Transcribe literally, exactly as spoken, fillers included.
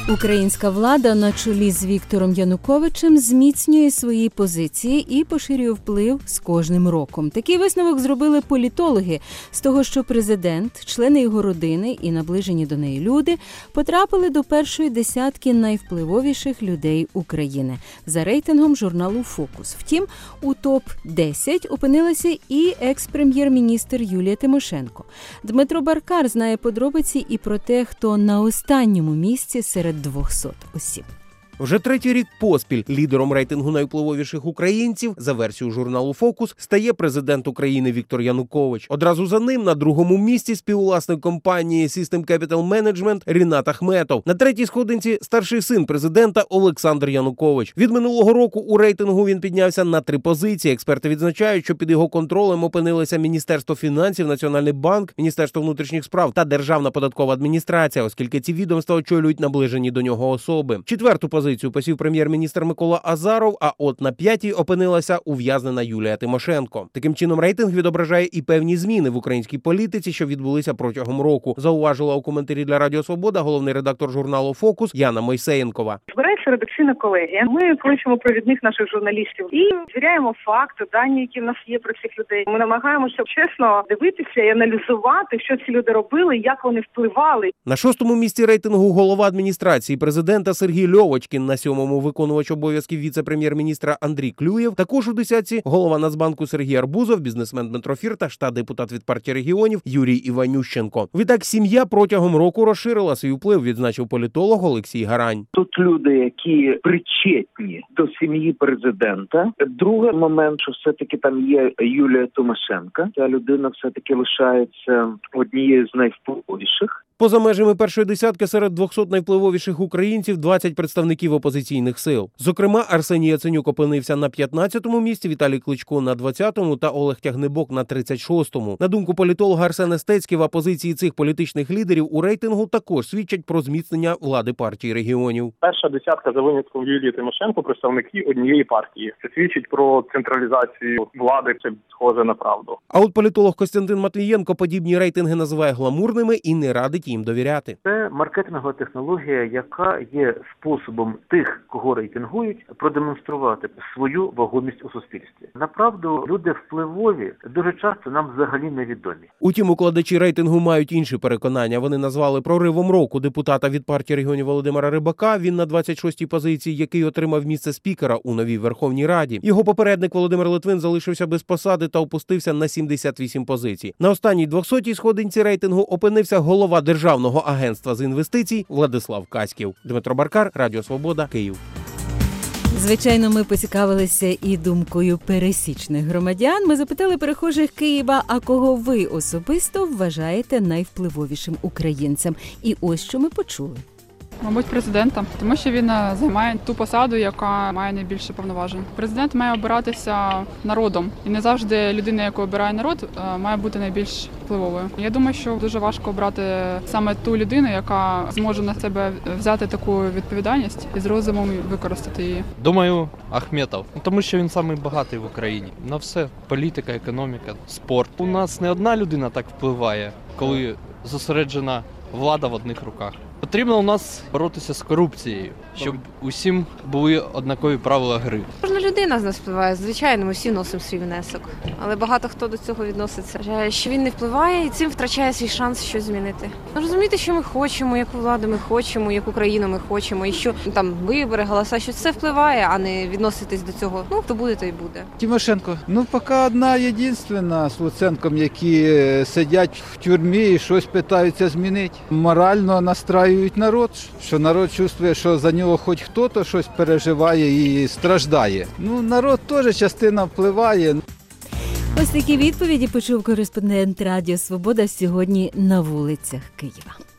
Українська влада на чолі з Віктором Януковичем зміцнює свої позиції і поширює вплив з кожним роком. Такий висновок зробили політологи з того, що президент, члени його родини і наближені до неї люди потрапили до першої десятки найвпливовіших людей України за рейтингом журналу «Фокус». Втім, у топ десять опинилася і екс-прем'єр-міністр Юлія Тимошенко. Дмитро Баркар знає подробиці і про те, хто на останньому місці серед двохсот осіб. Вже третій рік поспіль лідером рейтингу найвпливовіших українців за версією журналу «Фокус» стає президент України Віктор Янукович. Одразу за ним на другому місці співвласник компанії System Capital Management Рінат Ахметов. На третій сходинці старший син президента Олександр Янукович. Від минулого року у рейтингу він піднявся на три позиції. Експерти відзначають, що під його контролем опинилися Міністерство фінансів, Національний банк, Міністерство внутрішніх справ та Державна податкова адміністрація, оскільки ці відомства очолюють наближені до нього особи. Четверту позицію Позицію посів прем'єр-міністр Микола Азаров, а от на п'ятій опинилася ув'язнена Юлія Тимошенко. Таким чином, рейтинг відображає і певні зміни в українській політиці, що відбулися протягом року, зауважила у коментарі для Радіо Свобода головний редактор журналу «Фокус» Яна Мойсеєнкова. Збирається редакційна колегія. Ми кличемо провідних наших журналістів і звіряємо факти, дані, які в нас є про цих людей. Ми намагаємося чесно дивитися і аналізувати, що ці люди робили, як вони впливали. На шостому місці рейтингу голова адміністрації президента Сергій Льовочкін, на сьомому виконувач обов'язків віце-прем'єр-міністра Андрій Клюєв, також у десятці голова Нацбанку Сергій Арбузов, бізнесмен Дмитро Фірташ та депутат від партії регіонів Юрій Іванющенко. Відтак сім'я протягом року розширила свій вплив, відзначив політолог Олексій Гарань. Тут люди, які причетні до сім'ї президента. Другий момент, що все-таки там є Юлія Тимошенко. Ця людина все-таки лишається однією з найвпливовіших. Поза межами першої десятки серед двохсот найвпливовіших українців двадцять представників опозиційних сил. Зокрема, Арсеній Яценюк опинився на п'ятнадцятому місці, Віталій Кличко на двадцятому та Олег Тягнебок на тридцять шостому. На думку політолога Арсена Стецьківа, позиції цих політичних лідерів у рейтингу також свідчать про зміцнення влади партії регіонів. Перша десятка за винятком Юлії Тимошенко представники однієї партії. Це свідчить про централізацію влади, це схоже на правду. А от політолог Костянтин Матвієнко подібні рейтинги називає гламурними і не радить їм довіряти. Це маркетингова технологія, яка є способом тих, кого рейтингують, продемонструвати свою вагомість у суспільстві. Направду, люди впливові дуже часто нам взагалі невідомі. Утім, укладачі рейтингу мають інші переконання. Вони назвали проривом року депутата від партії регіонів Володимира Рибака. Він на двадцять шостій позиції, який отримав місце спікера у новій Верховній Раді. Його попередник Володимир Литвин залишився без посади та опустився на сімдесят вісім позицій. На останній двохсотій сходинці рейтингу опинився голова Державного агентства з інвестицій Владислав Каськів. Дмитро Баркар, Радіо Свобода, Київ. Звичайно, ми поцікавилися і думкою пересічних громадян. Ми запитали перехожих Києва, а кого ви особисто вважаєте найвпливовішим українцем? І ось що ми почули. Мабуть, президента, тому що він займає ту посаду, яка має найбільше повноважень. Президент має обиратися народом, і не завжди людина, яку обирає народ, має бути найбільш впливовою. Я думаю, що дуже важко обрати саме ту людину, яка зможе на себе взяти таку відповідальність і з розумом використати її. Думаю, Ахметов, тому що він самий багатий в Україні. На все – політика, економіка, спорт. У нас не одна людина так впливає, коли зосереджена влада в одних руках. Потрібно у нас боротися з корупцією, щоб усім були однакові правила гри. Кожна людина з нас впливає, звичайно, ми всі носимо свій внесок. Але багато хто до цього відноситься. Вважає, що він не впливає і цим втрачає свій шанс щось змінити. Розуміти, що ми хочемо, яку владу ми хочемо, яку країну ми хочемо, і що там вибори, голоса, що це впливає, а не відноситись до цього. Ну, хто буде, той буде. Тимошенко. Ну, поки одна єдинственна з Луценком, які сидять в тюрмі і щось питаються змінити. Морально настраюють народ, що народ чувствує, що за нього хоч хтось щось переживає і страждає. Ну, народ теж частина впливає. Ось такі відповіді почув кореспондент Радіо Свобода сьогодні на вулицях Києва.